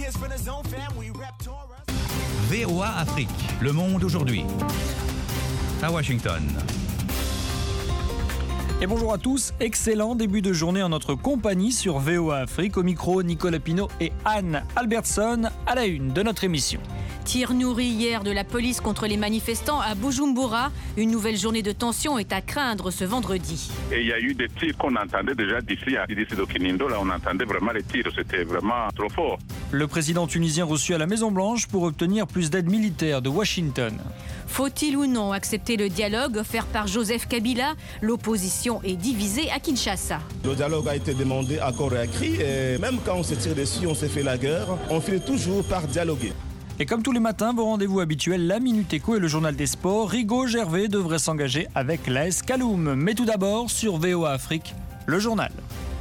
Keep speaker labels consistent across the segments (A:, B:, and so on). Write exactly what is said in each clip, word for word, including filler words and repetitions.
A: V O A Afrique, le monde aujourd'hui. À Washington.
B: Et bonjour à tous, excellent début de journée en notre compagnie sur V O A Afrique. Au micro, Nicolas Pinault et Anne Albertson à la une de notre émission.
C: Tir nourri hier de la police contre les manifestants à Bujumbura. Une nouvelle journée de tension est à craindre ce vendredi.
D: Et il y a eu des tirs qu'on entendait déjà d'ici à d'ici de Kinindo. Là, on entendait vraiment les tirs. C'était vraiment trop fort.
B: Le président tunisien reçu à la Maison-Blanche pour obtenir plus d'aide militaire de Washington.
C: Faut-il ou non accepter le dialogue offert par Joseph Kabila? L'opposition est divisée à Kinshasa.
E: Le dialogue a été demandé à corps et à cri. Et même quand on se tire dessus, on se fait la guerre, on finit toujours par dialoguer.
B: Et comme tous les matins, vos rendez-vous habituels, la Minute Éco et le journal des sports, Rigaud Gervais devrait s'engager avec l'A S Kaloum. Mais tout d'abord, sur V O A Afrique, le journal.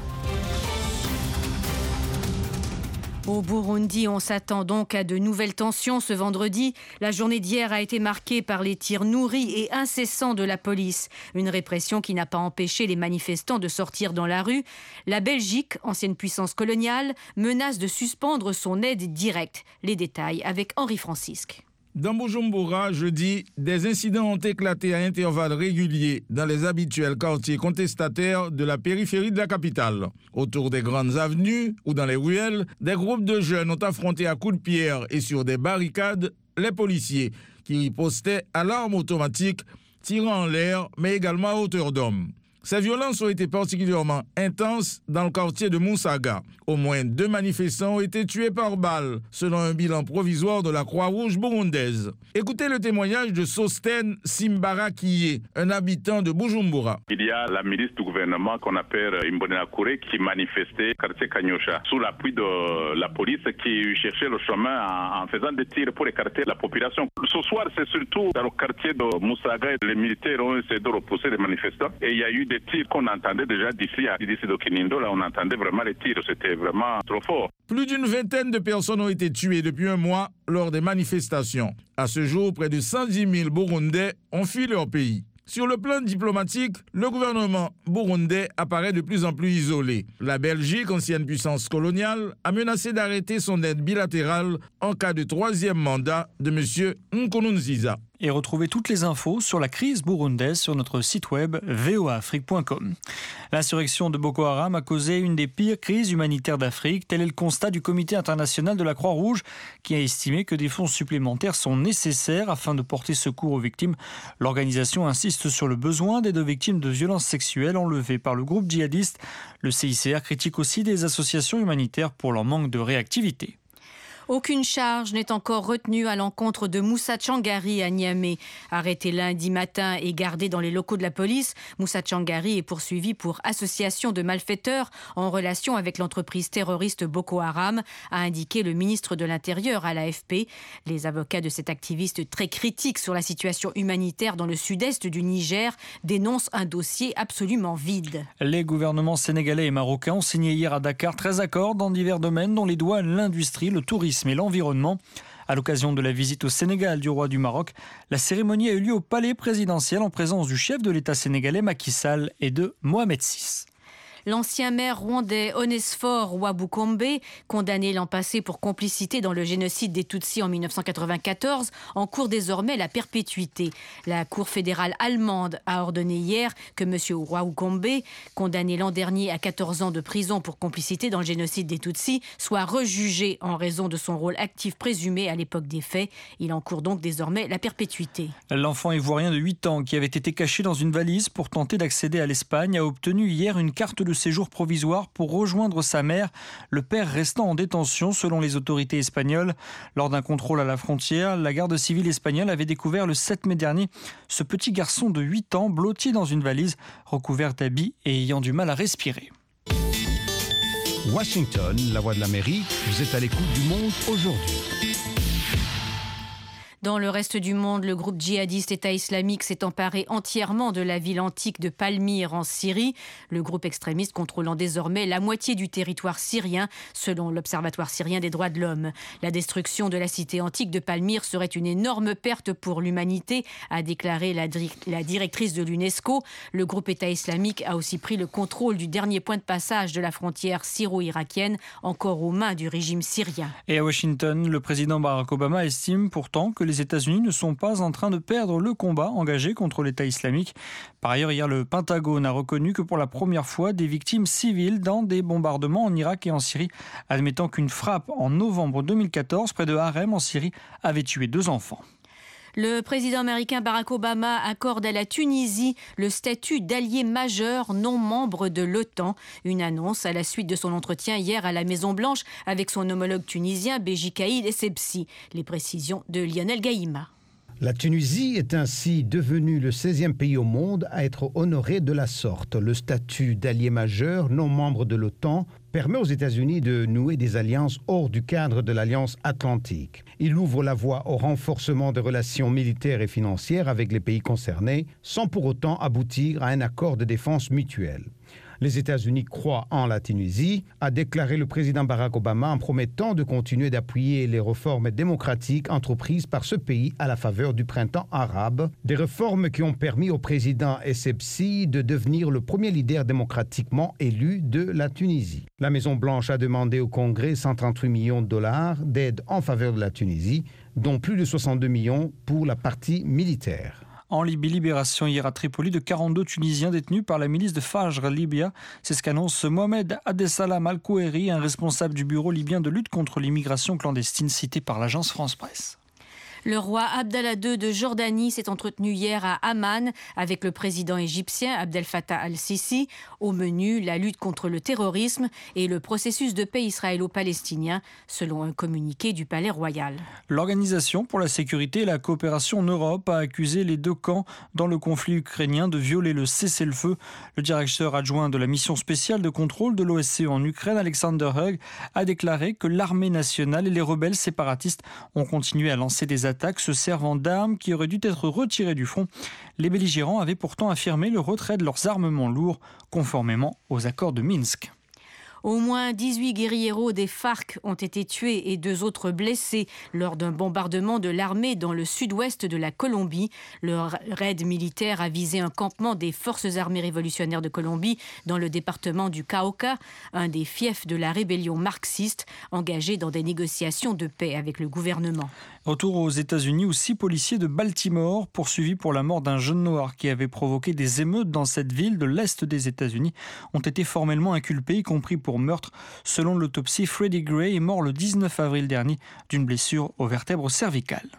C: Au Burundi, on s'attend donc à de nouvelles tensions ce vendredi. La journée d'hier a été marquée par les tirs nourris et incessants de la police. Une répression qui n'a pas empêché les manifestants de sortir dans la rue. La Belgique, ancienne puissance coloniale, menace de suspendre son aide directe. Les détails avec Henri Francisque.
F: Dans Bujumbura, jeudi, des incidents ont éclaté à intervalles réguliers dans les habituels quartiers contestataires de la périphérie de la capitale. Autour des grandes avenues ou dans les ruelles, des groupes de jeunes ont affronté à coups de pierre et sur des barricades les policiers qui ripostaient à l'arme automatique, tirant en l'air mais également à hauteur d'homme. Ces violences ont été particulièrement intenses dans le quartier de Musaga. Au moins deux manifestants ont été tués par balle, selon un bilan provisoire de la Croix-Rouge burundaise. Écoutez le témoignage de Sosten Simbarakiye, un habitant de Bujumbura.
D: Il y a la milice du gouvernement qu'on appelle Imbonerakure qui manifestait au quartier Kanyosha, sous l'appui de la police qui cherchait le chemin en, en faisant des tirs pour écarter la population. Ce soir, c'est surtout dans le quartier de Musaga, les militaires ont essayé de repousser les manifestants et il y a eu des tirs qu'on entendait déjà d'ici à d'ici de Kinindo. Là, on entendait vraiment les tirs. C'était vraiment trop fort.
F: Plus d'une vingtaine de personnes ont été tuées depuis un mois lors des manifestations. À ce jour, près de cent dix mille Burundais ont fui leur pays. Sur le plan diplomatique, le gouvernement burundais apparaît de plus en plus isolé. La Belgique, ancienne puissance coloniale, a menacé d'arrêter son aide bilatérale en cas de troisième mandat de M. Nkurunziza.
B: Et retrouvez toutes les infos sur la crise burundaise sur notre site web v o a afrique point com. L'insurrection de Boko Haram a causé une des pires crises humanitaires d'Afrique. Tel est le constat du Comité international de la Croix-Rouge qui a estimé que des fonds supplémentaires sont nécessaires afin de porter secours aux victimes. L'organisation insiste sur le besoin d'aide aux victimes de violences sexuelles enlevées par le groupe djihadiste. Le C I C R critique aussi des associations humanitaires pour leur manque de réactivité.
C: Aucune charge n'est encore retenue à l'encontre de Moussa Tchangari à Niamey. Arrêté lundi matin et gardé dans les locaux de la police, Moussa Tchangari est poursuivi pour association de malfaiteurs en relation avec l'entreprise terroriste Boko Haram, a indiqué le ministre de l'Intérieur à l'A F P. Les avocats de cet activiste très critique sur la situation humanitaire dans le sud-est du Niger dénoncent un dossier absolument vide.
B: Les gouvernements sénégalais et marocains ont signé hier à Dakar treize accords dans divers domaines dont les douanes, l'industrie, le tourisme et l'environnement. À l'occasion de la visite au Sénégal du roi du Maroc, la cérémonie a eu lieu au palais présidentiel en présence du chef de l'État sénégalais Macky Sall et de Mohamed six.
C: L'ancien maire rwandais Onesphore Wabukombe, condamné l'an passé pour complicité dans le génocide des Tutsis en mille neuf cent quatre-vingt-quatorze, encourt désormais la perpétuité. La Cour fédérale allemande a ordonné hier que M. Wabukombe, condamné l'an dernier à quatorze ans de prison pour complicité dans le génocide des Tutsis, soit rejugé en raison de son rôle actif présumé à l'époque des faits. Il encourt donc désormais la perpétuité.
B: L'enfant ivoirien de huit ans, qui avait été caché dans une valise pour tenter d'accéder à l'Espagne, a obtenu hier une carte de séjour provisoire pour rejoindre sa mère, le père restant en détention selon les autorités espagnoles. Lors d'un contrôle à la frontière, la garde civile espagnole avait découvert le sept mai dernier ce petit garçon de huit ans blotti dans une valise recouverte d'habits et ayant du mal à respirer.
A: Washington, la voix de l'Amérique, vous êtes à l'écoute du monde aujourd'hui.
C: Dans le reste du monde, le groupe djihadiste État islamique s'est emparé entièrement de la ville antique de Palmyre en Syrie. Le groupe extrémiste contrôlant désormais la moitié du territoire syrien, selon l'Observatoire syrien des droits de l'homme. La destruction de la cité antique de Palmyre serait une énorme perte pour l'humanité, a déclaré la, la directrice de l'UNESCO. Le groupe État islamique a aussi pris le contrôle du dernier point de passage de la frontière syro-irakienne, encore aux mains du régime syrien.
B: Et à Washington, le président Barack Obama estime pourtant que les États-Unis ne sont pas en train de perdre le combat engagé contre l'État islamique. Par ailleurs, hier, le Pentagone a reconnu que pour la première fois, des victimes civiles dans des bombardements en Irak et en Syrie, admettant qu'une frappe en novembre deux mille quatorze près de Harem en Syrie avait tué deux enfants.
C: Le président américain Barack Obama accorde à la Tunisie le statut d'allié majeur non membre de l'OTAN. Une annonce à la suite de son entretien hier à la Maison-Blanche avec son homologue tunisien Béji Caïd Essebsi. Les précisions de Lionel Gaïma.
G: La Tunisie est ainsi devenue le seizième pays au monde à être honoré de la sorte. Le statut d'allié majeur non membre de l'OTAN permet aux États-Unis de nouer des alliances hors du cadre de l'Alliance Atlantique. Il ouvre la voie au renforcement des relations militaires et financières avec les pays concernés, sans pour autant aboutir à un accord de défense mutuelle. Les États-Unis croient en la Tunisie, a déclaré le président Barack Obama en promettant de continuer d'appuyer les réformes démocratiques entreprises par ce pays à la faveur du printemps arabe. Des réformes qui ont permis au président Essebsi de devenir le premier leader démocratiquement élu de la Tunisie. La Maison-Blanche a demandé au Congrès cent trente-huit millions de dollars d'aide en faveur de la Tunisie, dont plus de soixante-deux millions pour la partie militaire.
B: En Libye, libération hier à Tripoli de quarante-deux Tunisiens détenus par la milice de Fajr Libya. C'est ce qu'annonce Mohamed Abdessalam Al-Koueri, un responsable du bureau libyen de lutte contre l'immigration clandestine cité par l'agence France-Presse.
C: Le roi Abdallah deux de Jordanie s'est entretenu hier à Amman avec le président égyptien Abdel Fattah al-Sisi. Au menu, la lutte contre le terrorisme et le processus de paix israélo-palestinien, selon un communiqué du Palais Royal.
B: L'Organisation pour la sécurité et la coopération en Europe a accusé les deux camps dans le conflit ukrainien de violer le cessez-le-feu. Le directeur adjoint de la mission spéciale de contrôle de l'O S C E en Ukraine, Alexander Hug, a déclaré que l'armée nationale et les rebelles séparatistes ont continué à lancer des attaques se servant d'armes qui auraient dû être retirées du front. Les belligérants avaient pourtant affirmé le retrait de leurs armements lourds, conformément aux accords de Minsk.
C: Au moins dix-huit guérilleros des FARC ont été tués et deux autres blessés lors d'un bombardement de l'armée dans le sud-ouest de la Colombie. Le raid militaire a visé un campement des forces armées révolutionnaires de Colombie dans le département du Cauca, un des fiefs de la rébellion marxiste engagée dans des négociations de paix avec le gouvernement.
B: Retour aux États-Unis où six policiers de Baltimore, poursuivis pour la mort d'un jeune noir qui avait provoqué des émeutes dans cette ville de l'Est des États-Unis, ont été formellement inculpés, y compris pour meurtre. Selon l'autopsie, Freddie Gray est mort le dix-neuf avril dernier d'une blessure aux vertèbres cervicales.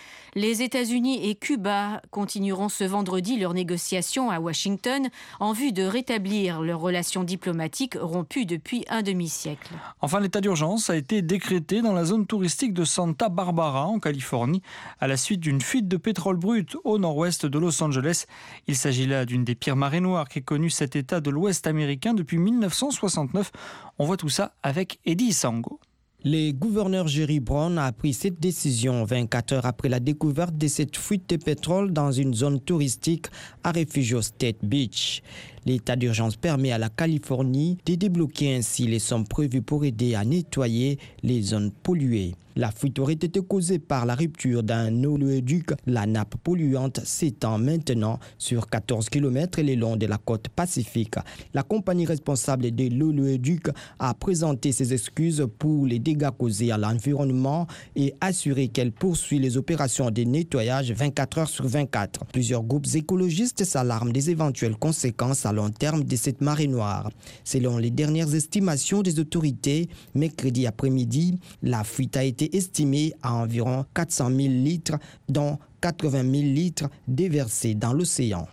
C: Les États-Unis et Cuba continueront ce vendredi leurs négociations à Washington en vue de rétablir leurs relations diplomatiques rompues depuis un demi-siècle.
B: Enfin, l'état d'urgence a été décrété dans la zone touristique de Santa Barbara en Californie à la suite d'une fuite de pétrole brut au nord-ouest de Los Angeles. Il s'agit là d'une des pires marées noires qu'ait connu cet état de l'Ouest américain depuis mille neuf cent soixante-neuf. On voit tout ça avec Eddie Sango.
H: Le gouverneur Jerry Brown a pris cette décision vingt-quatre heures après la découverte de cette fuite de pétrole dans une zone touristique à Refugio State Beach. L'état d'urgence permet à la Californie de débloquer ainsi les sommes prévues pour aider à nettoyer les zones polluées. La fuite aurait été causée par la rupture d'un oléoduc. La nappe polluante s'étend maintenant sur quatorze kilomètres le long de la côte pacifique. La compagnie responsable de l'oléoduc a présenté ses excuses pour les dégâts causés à l'environnement et assuré qu'elle poursuit les opérations de nettoyage vingt-quatre heures sur vingt-quatre. Plusieurs groupes écologistes s'alarment des éventuelles conséquences à long terme de cette marée noire. Selon les dernières estimations des autorités, mercredi après-midi, la fuite a été estimée à environ quatre cent mille litres, dont quatre-vingt mille litres déversés dans l'océan.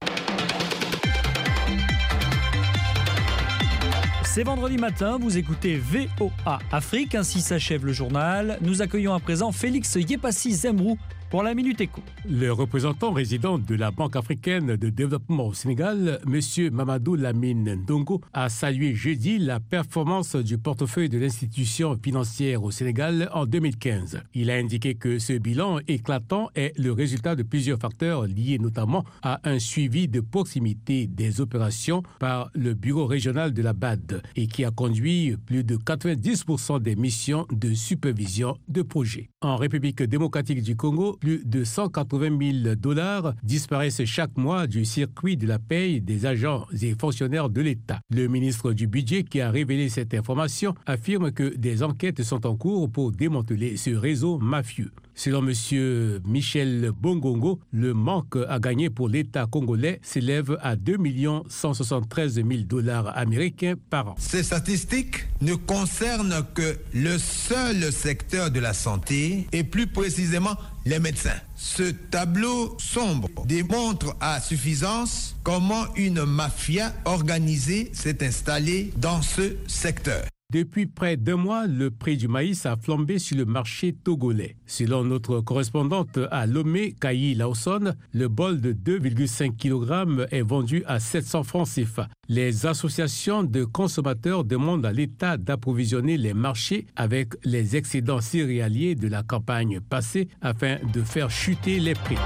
B: C'est vendredi matin, vous écoutez V O A Afrique, ainsi s'achève le journal. Nous accueillons à présent Félix Yepassi Zemrou pour la Minute Éco.
I: Le représentant résident de la Banque africaine de développement au Sénégal, M. Mamadou Lamine Ndongo, a salué jeudi la performance du portefeuille de l'institution financière au Sénégal en deux mille quinze. Il a indiqué que ce bilan éclatant est le résultat de plusieurs facteurs liés notamment à un suivi de proximité des opérations par le bureau régional de la B A D et qui a conduit plus de quatre-vingt-dix pour cent des missions de supervision de projets. En République démocratique du Congo, plus de cent quatre-vingt mille dollars disparaissent chaque mois du circuit de la paye des agents et fonctionnaires de l'État. Le ministre du Budget qui a révélé cette information affirme que des enquêtes sont en cours pour démanteler ce réseau mafieux. Selon M. Michel Bongongo, le manque à gagner pour l'État congolais s'élève à deux millions cent soixante-treize mille dollars américains par an.
J: Ces statistiques ne concernent que le seul secteur de la santé et plus précisément les médecins. Ce tableau sombre démontre à suffisance comment une mafia organisée s'est installée dans ce secteur.
I: Depuis près d'un mois, le prix du maïs a flambé sur le marché togolais. Selon notre correspondante à Lomé, Kayi Lawson, le bol de deux virgule cinq kilogrammes est vendu à sept cents francs C F A. Les associations de consommateurs demandent à l'État d'approvisionner les marchés avec les excédents céréaliers de la campagne passée afin de faire chuter les prix.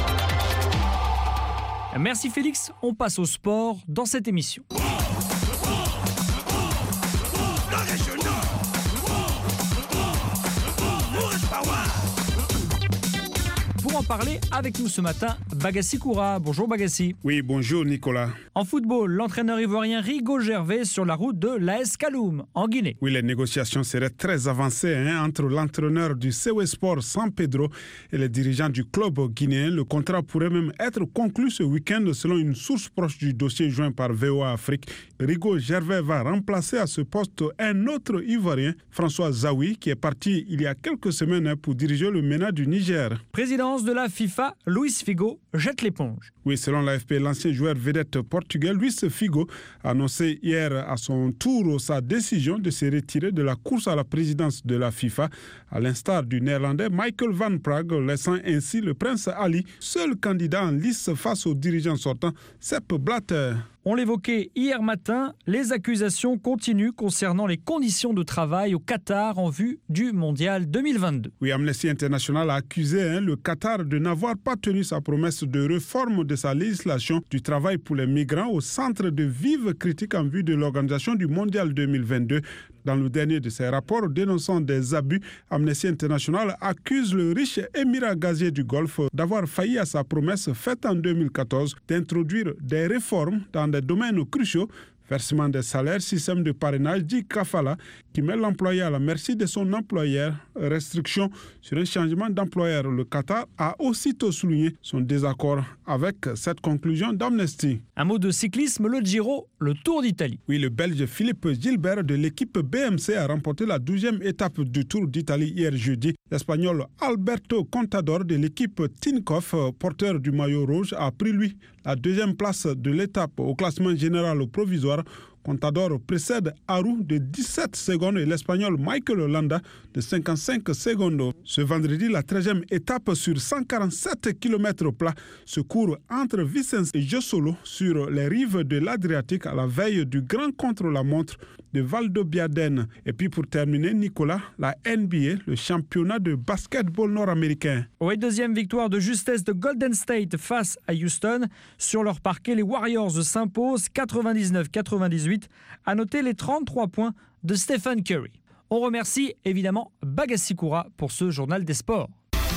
B: Merci Félix, on passe au sport dans cette émission. Pour en parler avec nous ce matin, Bagassi Koura. Bonjour Bagassi.
K: Oui, bonjour Nicolas.
B: En football, l'entraîneur ivoirien Rigo Gervais sur la route de l'A S Kaloum, en Guinée.
K: Oui, les négociations seraient très avancées hein, entre l'entraîneur du C O S Sport San Pedro et les dirigeants du club guinéen. Le contrat pourrait même être conclu ce week-end selon une source proche du dossier joint par V O A Afrique. Rigo Gervais va remplacer à ce poste un autre Ivoirien, François Zawi, qui est parti il y a quelques semaines pour diriger le MENA du Niger.
B: Présidence de la FIFA, Luis Figo jette l'éponge.
K: Oui, selon l'A F P, l'ancien joueur vedette portugais Luis Figo a annoncé hier à son tour sa décision de se retirer de la course à la présidence de la FIFA, à l'instar du néerlandais Michael van Praag, laissant ainsi le prince Ali, seul candidat en lice face au dirigeant sortant Sepp Blatter.
B: On l'évoquait hier matin, les accusations continuent concernant les conditions de travail au Qatar en vue du Mondial deux mille vingt-deux.
K: Oui, Amnesty International a accusé hein, le Qatar de n'avoir pas tenu sa promesse de réforme de sa législation du travail pour les migrants au centre de vives critiques en vue de l'organisation du Mondial deux mille vingt-deux. Dans le dernier de ses rapports dénonçant des abus, Amnesty International accuse le riche émirat gazier du Golfe d'avoir failli à sa promesse faite en deux mille quatorze d'introduire des réformes dans des domaines cruciaux. Versement des salaires, système de parrainage dit kafala qui met l'employé à la merci de son employeur. Restriction sur un changement d'employeur. Le Qatar a aussitôt souligné son désaccord avec cette conclusion d'Amnesty.
B: Un mot de cyclisme, le Giro, le Tour d'Italie.
K: Oui, le Belge Philippe Gilbert de l'équipe B M C a remporté la douzième étape du Tour d'Italie hier jeudi. L'Espagnol Alberto Contador de l'équipe Tinkoff, porteur du maillot rouge, a pris lui la deuxième place de l'étape au classement général provisoire. Contador précède Aru de dix-sept secondes et l'Espagnol Michael Landa de cinquante-cinq secondes. Ce vendredi, la treizième étape sur cent quarante-sept kilomètres plat se court entre Vicence et Jossolo sur les rives de l'Adriatique à la veille du grand contre-la-montre de Valdobbiadene. Et puis pour terminer, Nicolas, la N B A, le championnat de basketball nord-américain.
B: Oui, deuxième victoire de justesse de Golden State face à Houston. Sur leur parquet, les Warriors s'imposent quatre-vingt-dix-neuf quatre-vingt-dix-huit. À noter les trente-trois points de Stephen Curry. On remercie évidemment Bagassi Koura pour ce journal des sports.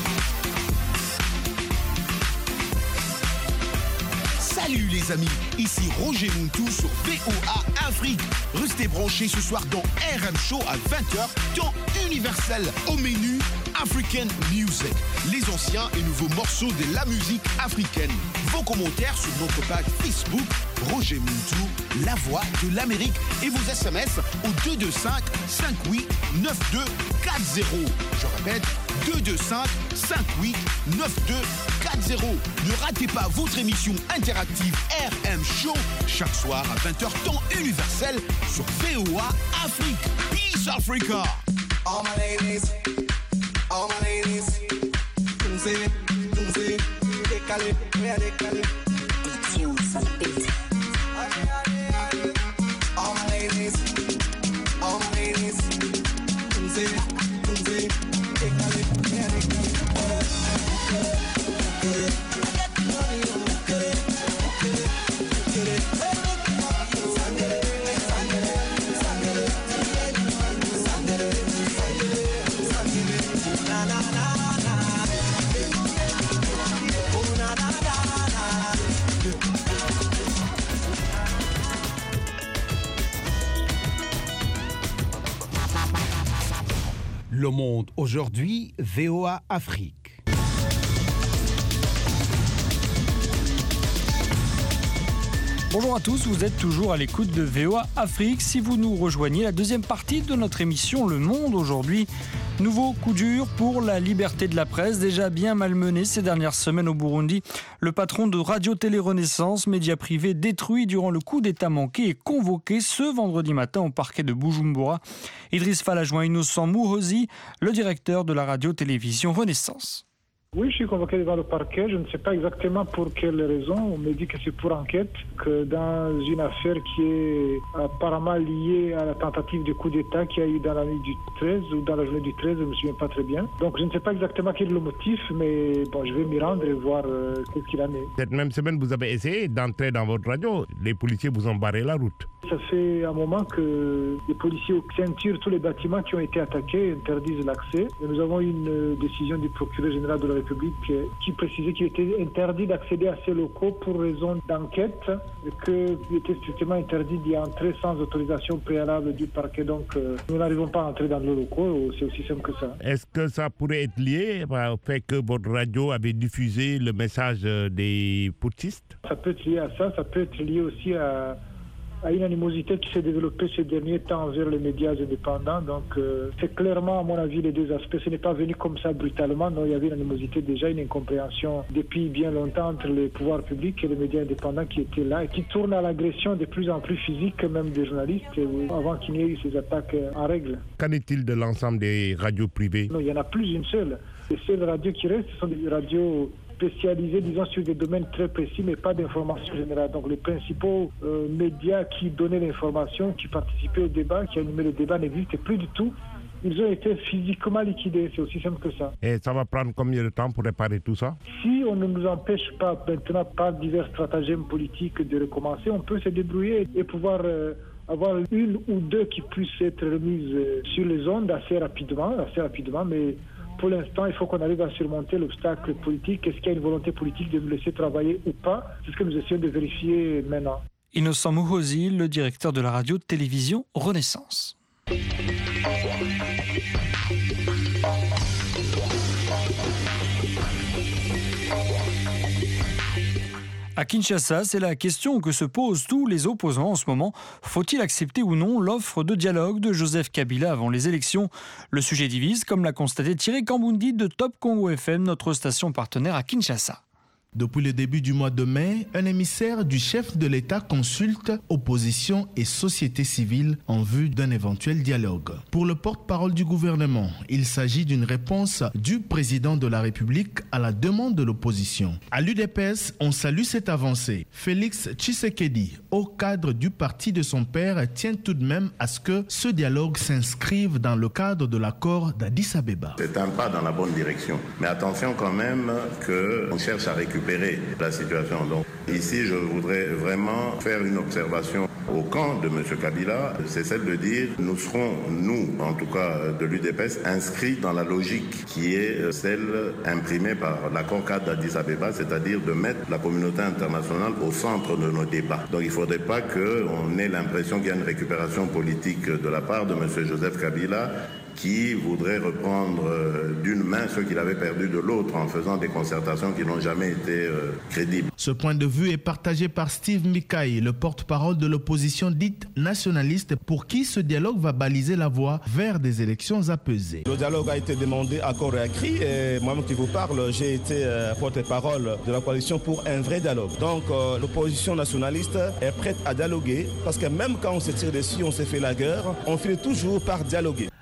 L: Salut les amis, ici Roger Moutou sur V O A Afrique. Restez branchés ce soir dans R M Show à vingt heures, temps universel. Au menu, African Music. Les anciens et nouveaux morceaux de la musique africaine. Vos commentaires sur notre page Facebook, Roger Moutou, la voix de l'Amérique. Et vos S M S au deux deux cinq cinq huit neuf deux quatre zéro. Je répète, deux deux cinq cinq huit neuf deux quatre zéro. Ne ratez pas votre émission interactive R M Show chaque soir à vingt heures temps universel sur V O A Afrique. Peace Africa.
M: All my ladies, all my ladies, come see it. décalé, rien décalé. Tunes on the beat. All my ladies, all my ladies. Tunze, tunze, décalé, rien décalé.
G: Le Monde aujourd'hui, V O A Afrique.
B: Bonjour à tous, vous êtes toujours à l'écoute de V O A Afrique. Si vous nous rejoignez, la deuxième partie de notre émission Le Monde aujourd'hui. Nouveau coup dur pour la liberté de la presse, déjà bien malmenée ces dernières semaines au Burundi. Le patron de Radio-Télé Renaissance, média privé détruit durant le coup d'État manqué, est convoqué ce vendredi matin au parquet de Bujumbura. Idriss Fall a joint Innocent Muhozi, le directeur de la radio-télévision Renaissance.
N: Oui, je suis convoqué devant le parquet. Je ne sais pas exactement pour quelle raison. On me dit que c'est pour enquête, que dans une affaire qui est apparemment liée à la tentative de coup d'État qu'il y a eu dans la nuit du treize ou dans la journée du treize, je ne me souviens pas très bien. Donc je ne sais pas exactement quel est le motif, mais bon, je vais m'y rendre et voir euh, ce qu'il en est.
O: Cette même semaine, vous avez essayé d'entrer dans votre radio. Les policiers vous ont barré la route.
N: Ça fait un moment que les policiers ceinturent tous les bâtiments qui ont été attaqués et interdisent l'accès. Et nous avons une décision du procureur général de la République qui précisait qu'il était interdit d'accéder à ces locaux pour raison d'enquête et qu'il était strictement interdit d'y entrer sans autorisation préalable du parquet. Donc euh, nous n'arrivons pas à entrer dans les locaux, c'est aussi simple que ça.
O: Est-ce que ça pourrait être lié au fait que votre radio avait diffusé le message des putschistes?
N: Ça peut être lié à ça, ça peut être lié aussi à... à une animosité qui s'est développée ces derniers temps envers les médias indépendants. Donc euh, c'est clairement, à mon avis, les deux aspects. Ce n'est pas venu comme ça brutalement. Non, il y avait une animosité déjà, une incompréhension depuis bien longtemps entre les pouvoirs publics et les médias indépendants qui étaient là et qui tournent à l'agression de plus en plus physique, même des journalistes, avant qu'il n'y ait eu ces attaques en règle.
O: Qu'en est-il de l'ensemble des radios privées?
N: Non, il n'y en a plus une seule. Les seules radios qui restent sont des radios spécialisés, disons, sur des domaines très précis, mais pas d'information générale. Donc les principaux euh, médias qui donnaient l'information, qui participaient au débat, qui animaient le débat n'existaient plus du tout. Ils ont été physiquement liquidés, c'est aussi simple que ça.
O: Et ça va prendre combien de temps pour réparer tout ça?
N: Si on ne nous empêche pas maintenant par divers stratagèmes politiques de recommencer, on peut se débrouiller et pouvoir... Euh, avoir une ou deux qui puissent être remises euh, sur les ondes assez rapidement, assez rapidement, mais pour l'instant, il faut qu'on arrive à surmonter l'obstacle politique. Est-ce qu'il y a une volonté politique de nous laisser travailler ou pas? C'est ce que nous essayons de vérifier maintenant.
B: Innocent Muhozi, le directeur de la radio-télévision Renaissance. À Kinshasa, c'est la question que se posent tous les opposants en ce moment. Faut-il accepter ou non l'offre de dialogue de Joseph Kabila avant les élections? Le sujet divise, comme l'a constaté Thierry Kambundi de Top Congo F M, notre station partenaire à Kinshasa.
P: Depuis le début du mois de mai, un émissaire du chef de l'État consulte opposition et société civile en vue d'un éventuel dialogue. Pour le porte-parole du gouvernement, il s'agit d'une réponse du président de la République à la demande de l'opposition. À l'U D P S, on salue cette avancée. Félix Tshisekedi, au cadre du parti de son père, tient tout de même à ce que ce dialogue s'inscrive dans le cadre de l'accord d'Addis Abeba.
Q: C'est un pas dans la bonne direction. Mais attention quand même qu'on cherche à récupérer la situation. Donc ici, je voudrais vraiment faire une observation au camp de M. Kabila, c'est celle de dire nous serons, nous, en tout cas de l'U D P S, inscrits dans la logique qui est celle imprimée par l'accord cadre d'Addis Abeba, c'est-à-dire de mettre la communauté internationale au centre de nos débats. Donc il ne faudrait pas qu'on ait l'impression qu'il y a une récupération politique de la part de M. Joseph Kabila qui voudrait reprendre euh, d'une main ce qu'il avait perdu de l'autre en faisant des concertations qui n'ont jamais été euh, crédibles.
P: Ce point de vue est partagé par Steve Mikai, le porte-parole de l'opposition dite nationaliste, pour qui ce dialogue va baliser la voie vers des élections apaisées.
E: Le dialogue a été demandé à corps et à cri et moi-même qui vous parle, j'ai été euh, porte-parole de la coalition pour un vrai dialogue. Donc euh, l'opposition nationaliste est prête à dialoguer parce que même quand on se tire dessus, on se fait la guerre, on finit toujours par dialoguer.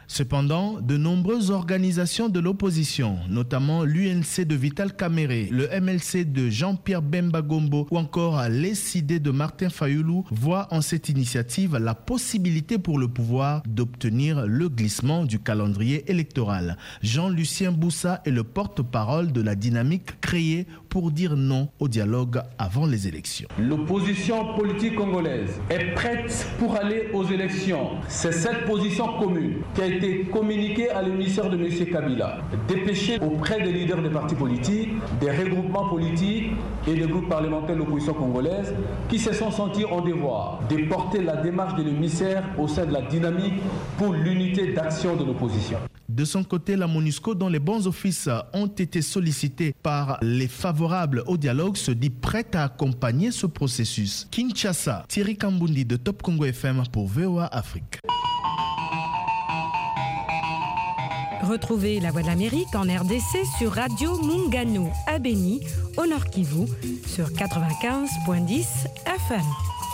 P: Cependant, de nombreuses organisations de l'opposition, notamment l'U N C de Vital Kamerhe, le M L C de Jean-Pierre Bemba Gombo ou encore l'E S I D de Martin Fayoulou, voient en cette initiative la possibilité pour le pouvoir d'obtenir le glissement du calendrier électoral. Jean-Lucien Boussa est le porte-parole de la dynamique créée pour dire non au dialogue avant les élections.
R: L'opposition politique congolaise est prête pour aller aux élections. C'est cette position commune qui a été communiquée à l'émissaire de M. Kabila, dépêchée auprès des leaders des partis politiques, des regroupements politiques et des groupes parlementaires de l'opposition congolaise qui se sont sentis en devoir de porter la démarche de l'émissaire au sein de la dynamique pour l'unité d'action de l'opposition.
P: De son côté, la MONUSCO, dont les bons offices ont été sollicités par les favorables au dialogue, se dit prête à accompagner ce processus. Kinshasa, Thierry Kambundi de Top Congo F M pour V O A Afrique.
S: Retrouvez La Voix de l'Amérique en R D C sur Radio Mungano à Beni, au Nord Kivu, sur quatre-vingt-quinze virgule dix F M.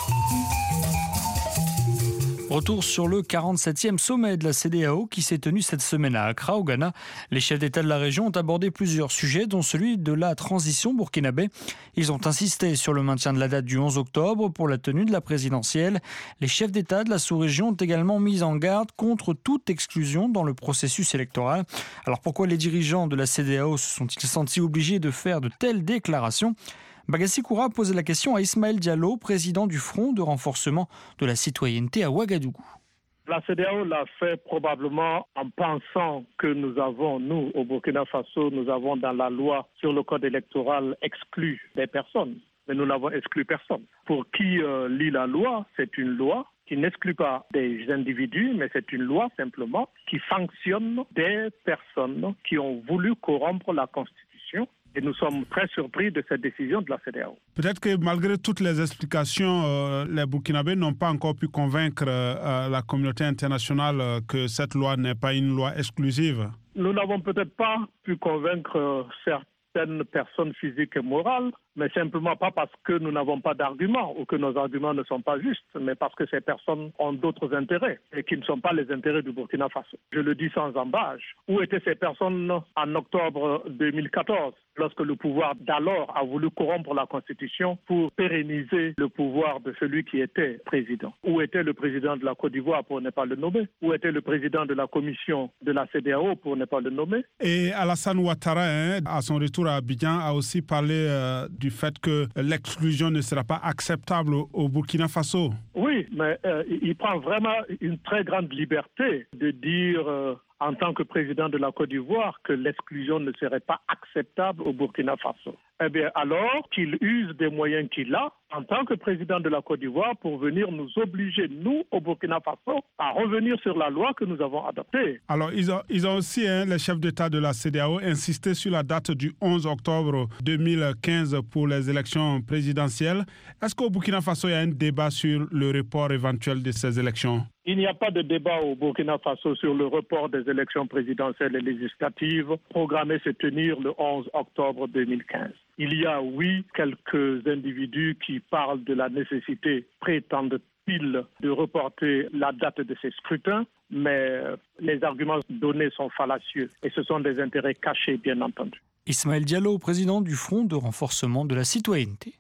B: Retour sur le quarante-septième sommet de la C E D E A O qui s'est tenu cette semaine à Accra, au Ghana. Les chefs d'État de la région ont abordé plusieurs sujets, dont celui de la transition burkinabé. Ils ont insisté sur le maintien de la date du onze octobre pour la tenue de la présidentielle. Les chefs d'État de la sous-région ont également mis en garde contre toute exclusion dans le processus électoral. Alors pourquoi les dirigeants de la C E D E A O se sont-ils sentis obligés de faire de telles déclarations ? Bagassi Koura a posé la question à Ismaël Diallo, président du Front de renforcement de la citoyenneté à Ouagadougou.
T: La C E D E A O l'a fait probablement en pensant que nous avons, nous, au Burkina Faso, nous avons dans la loi sur le code électoral exclu des personnes. Mais nous n'avons exclu personne. Pour qui euh, lit la loi, c'est une loi qui n'exclut pas des individus, mais c'est une loi simplement qui sanctionne des personnes qui ont voulu corrompre la Constitution. Et nous sommes très surpris de cette décision de la C E D E A O.
K: Peut-être que malgré toutes les explications, euh, les Burkinabés n'ont pas encore pu convaincre euh, la communauté internationale euh, que cette loi n'est pas une loi exclusive.
T: Nous n'avons peut-être pas pu convaincre euh, certaines personnes physiques et morales, mais simplement pas parce que nous n'avons pas d'arguments ou que nos arguments ne sont pas justes, mais parce que ces personnes ont d'autres intérêts et qui ne sont pas les intérêts du Burkina Faso. Je le dis sans embâche. Où étaient ces personnes en octobre deux mille quatorze, lorsque le pouvoir d'alors a voulu corrompre la Constitution pour pérenniser le pouvoir de celui qui était président? Où était le président de la Côte d'Ivoire, pour ne pas le nommer? Où était le président de la commission de la C E D E A O, pour ne pas le nommer?
K: Et Alassane Ouattara, hein, à son retour à Abidjan, a aussi parlé euh, du fait que l'exclusion ne sera pas acceptable au Burkina Faso.
T: Oui, mais euh, il prend vraiment une très grande liberté de dire euh, en tant que président de la Côte d'Ivoire que l'exclusion ne serait pas acceptable au Burkina Faso. Eh bien, alors qu'il use des moyens qu'il a en tant que président de la Côte d'Ivoire pour venir nous obliger, nous, au Burkina Faso, à revenir sur la loi que nous avons adoptée.
K: Alors, ils ont, ils ont aussi, hein, les chefs d'État de la C E D E A O, insisté sur la date du onze octobre deux mille quinze pour les élections présidentielles. Est-ce qu'au Burkina Faso, il y a un débat sur le report éventuel de ces élections?
T: Il n'y a pas de débat au Burkina Faso sur le report des élections présidentielles et législatives programmées se tenir le onze octobre deux mille quinze. Il y a, oui, quelques individus qui parlent de la nécessité, prétendent-ils, de reporter la date de ces scrutins, mais les arguments donnés sont fallacieux et ce sont des intérêts cachés, bien entendu.
B: Ismaël Diallo, président du Front de renforcement de la citoyenneté.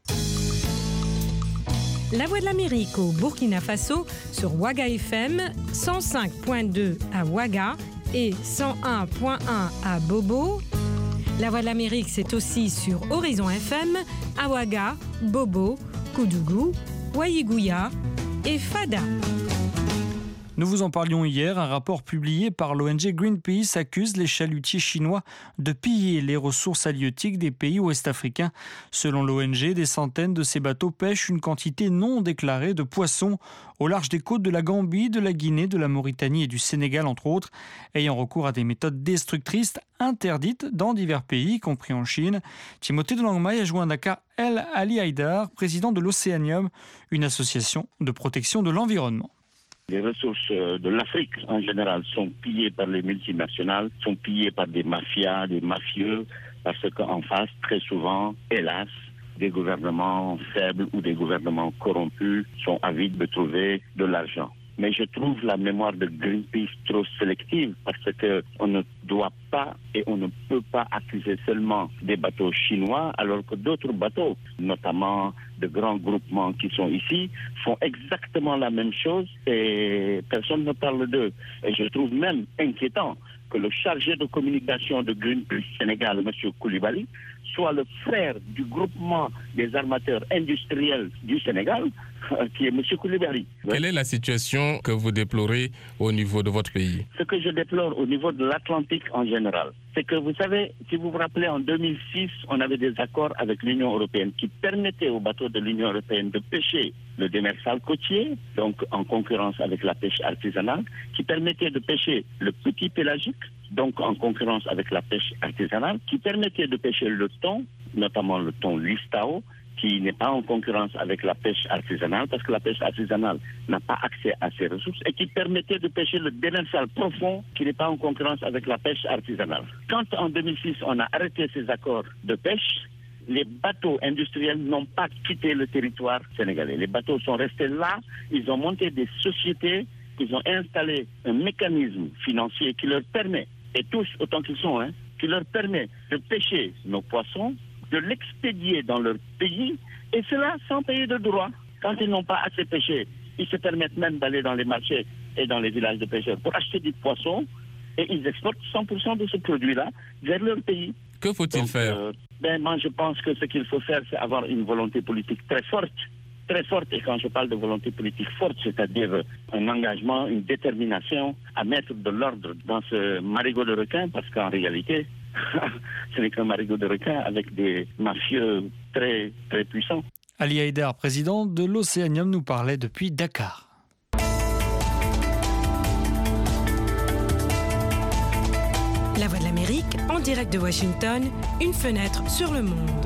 S: La Voix de l'Amérique au Burkina Faso sur Ouaga F M, cent cinq virgule deux à Ouaga et cent un virgule un à Bobo. La Voix de l'Amérique, c'est aussi sur Horizon F M, à Ouaga, Bobo, Koudougou, Waïgouya et Fada.
B: Nous vous en parlions hier, un rapport publié par l'O N G Greenpeace accuse les chalutiers chinois de piller les ressources halieutiques des pays ouest-africains. Selon l'O N G, des centaines de ces bateaux pêchent une quantité non déclarée de poissons au large des côtes de la Gambie, de la Guinée, de la Mauritanie et du Sénégal, entre autres, ayant recours à des méthodes destructrices interdites dans divers pays, y compris en Chine. Timothée de Langmail a joint à Dakar El Ali Haïdar, président de l'Océanium, une association de protection de l'environnement.
U: Les ressources de l'Afrique en général sont pillées par les multinationales, sont pillées par des mafias, des mafieux, parce qu'en face, très souvent, hélas, des gouvernements faibles ou des gouvernements corrompus sont avides de trouver de l'argent. mais je trouve la mémoire de Greenpeace trop sélective parce qu'on ne doit pas et on ne peut pas accuser seulement des bateaux chinois alors que d'autres bateaux, notamment de grands groupements qui sont ici, font exactement la même chose et personne ne parle d'eux. Et je trouve même inquiétant que le chargé de communication de Greenpeace Sénégal, M. Koulibaly, soit le frère du groupement des armateurs industriels du Sénégal, qui est M. Koulibaly.
D: Quelle est la situation que vous déplorez au niveau de votre pays?
U: Ce que je déplore au niveau de l'Atlantique en général, c'est que vous savez, si vous vous rappelez, en deux mille six, on avait des accords avec l'Union européenne qui permettaient aux bateaux de l'Union européenne de pêcher le démersal côtier, donc en concurrence avec la pêche artisanale, qui permettait de pêcher le petit pélagique, donc en concurrence avec la pêche artisanale, qui permettait de pêcher le thon, notamment le thon listao, qui n'est pas en concurrence avec la pêche artisanale, parce que la pêche artisanale n'a pas accès à ces ressources, et qui permettait de pêcher le démersal profond, qui n'est pas en concurrence avec la pêche artisanale. Quand en deux mille six, on a arrêté ces accords de pêche, les bateaux industriels n'ont pas quitté le territoire sénégalais. Les bateaux sont restés là, ils ont monté des sociétés, ils ont installé un mécanisme financier qui leur permet, et tous autant qu'ils sont, hein, qui leur permet de pêcher nos poissons, de l'expédier dans leur pays, et cela sans payer de droits. Quand ils n'ont pas assez pêché, ils se permettent même d'aller dans les marchés et dans les villages de pêcheurs pour acheter du poisson, et ils exportent cent pour cent de ce produit-là vers leur pays.
D: Que faut-il Donc, faire euh,
U: ben, moi, je pense que ce qu'il faut faire, c'est avoir une volonté politique très forte. Très forte, et quand je parle de volonté politique forte, c'est-à-dire un engagement, une détermination à mettre de l'ordre dans ce marigot de requin, parce qu'en réalité, ce n'est qu'un marigot de requin avec des mafieux très, très puissants.
B: Ali Haïder, président de l'Océanium, nous parlait depuis Dakar.
S: La Voix de l'Amérique, en direct de Washington, une fenêtre sur le monde.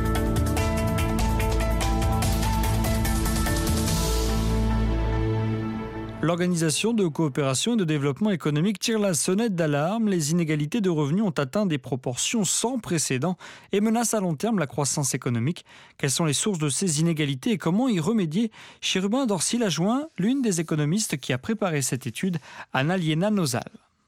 B: L'Organisation de coopération et de développement économique tire la sonnette d'alarme. Les inégalités de revenus ont atteint des proportions sans précédent et menacent à long terme la croissance économique. Quelles sont les sources de ces inégalités et comment y remédier? Chérubin Dorsil a joint l'une des économistes qui a préparé cette étude, Anna-Liena Nozal.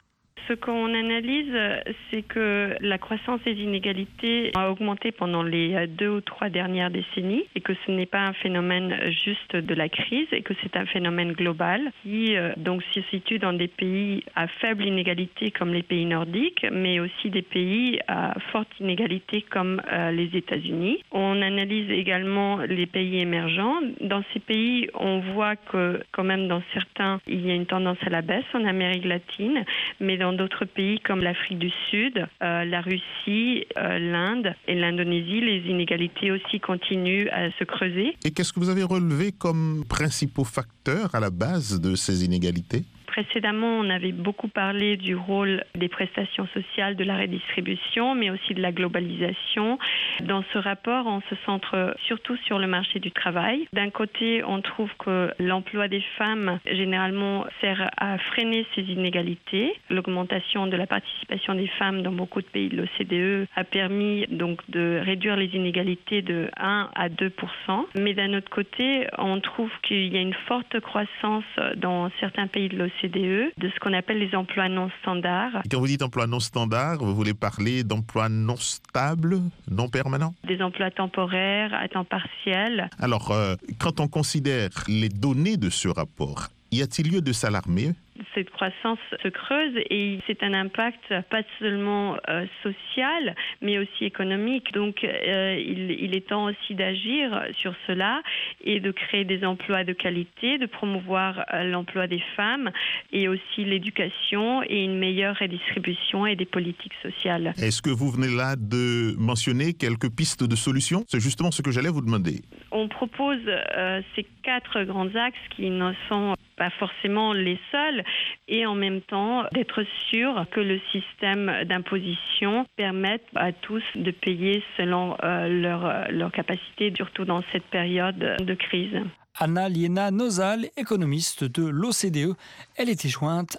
V: Ce qu'on analyse, c'est que la croissance des inégalités a augmenté pendant les deux ou trois dernières décennies et que ce n'est pas un phénomène juste de la crise et que c'est un phénomène global qui donc se situe dans des pays à faible inégalité comme les pays nordiques, mais aussi des pays à forte inégalité comme les États-Unis. On analyse également les pays émergents. Dans ces pays, on voit que quand même dans certains, il y a une tendance à la baisse en Amérique latine, mais dans d'autres pays comme l'Afrique du Sud, euh, la Russie, euh, l'Inde et l'Indonésie, les inégalités aussi continuent à se creuser.
W: Et qu'est-ce que vous avez relevé comme principaux facteurs à la base de ces inégalités ?
V: Précédemment, on avait beaucoup parlé du rôle des prestations sociales, de la redistribution, mais aussi de la globalisation. Dans ce rapport, on se centre surtout sur le marché du travail. D'un côté, on trouve que l'emploi des femmes, généralement, sert à freiner ces inégalités. L'augmentation de la participation des femmes dans beaucoup de pays de l'O C D E a permis donc de réduire les inégalités de un à deux pour cent. Mais d'un autre côté, on trouve qu'il y a une forte croissance dans certains pays de l'O C D E de ce qu'on appelle les emplois non standards.
W: Quand vous dites emploi non standard, vous voulez parler d'emplois non stables, non permanents ?
V: Des emplois temporaires, à temps partiel.
W: Alors, euh, quand on considère les données de ce rapport, y a-t-il lieu de s'alarmer ?
V: Cette croissance se creuse et c'est un impact pas seulement euh, social, mais aussi économique. Donc, euh, il, il est temps aussi d'agir sur cela et de créer des emplois de qualité, de promouvoir euh, l'emploi des femmes et aussi l'éducation et une meilleure redistribution et des politiques sociales.
W: Est-ce que vous venez là de mentionner quelques pistes de solutions ? C'est justement ce que j'allais vous demander.
V: On propose euh, ces quatre grands axes qui ne sont pas forcément les seuls, et en même temps d'être sûr que le système d'imposition permette à tous de payer selon euh, leur, leur capacité, surtout dans cette période de crise.
B: Anna-Liena Nozal, économiste de l'O C D E, elle était jointe à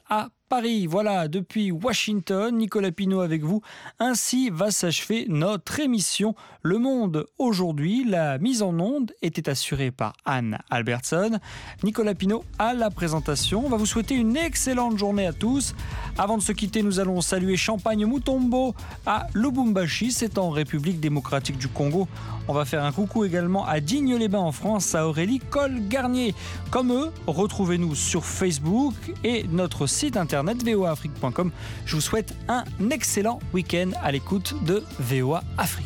B: Paris. Voilà, depuis Washington, Nicolas Pinault avec vous. Ainsi va s'achever notre émission Le Monde aujourd'hui. La mise en onde était assurée par Anne Albertson. Nicolas Pinault à la présentation. On va vous souhaiter une excellente journée à tous. Avant de se quitter, nous allons saluer Champagne Mutombo à Lubumbashi, c'est en République démocratique du Congo. On va faire un coucou également à Digne-les-Bains en France, à Aurélie Cole-Garnier. Comme eux, retrouvez-nous sur Facebook et notre site internet v o a afrique point com. Je vous souhaite un excellent week-end à l'écoute de V O A Afrique.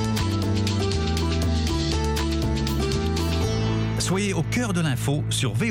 A: Soyez au cœur de l'info sur V O A.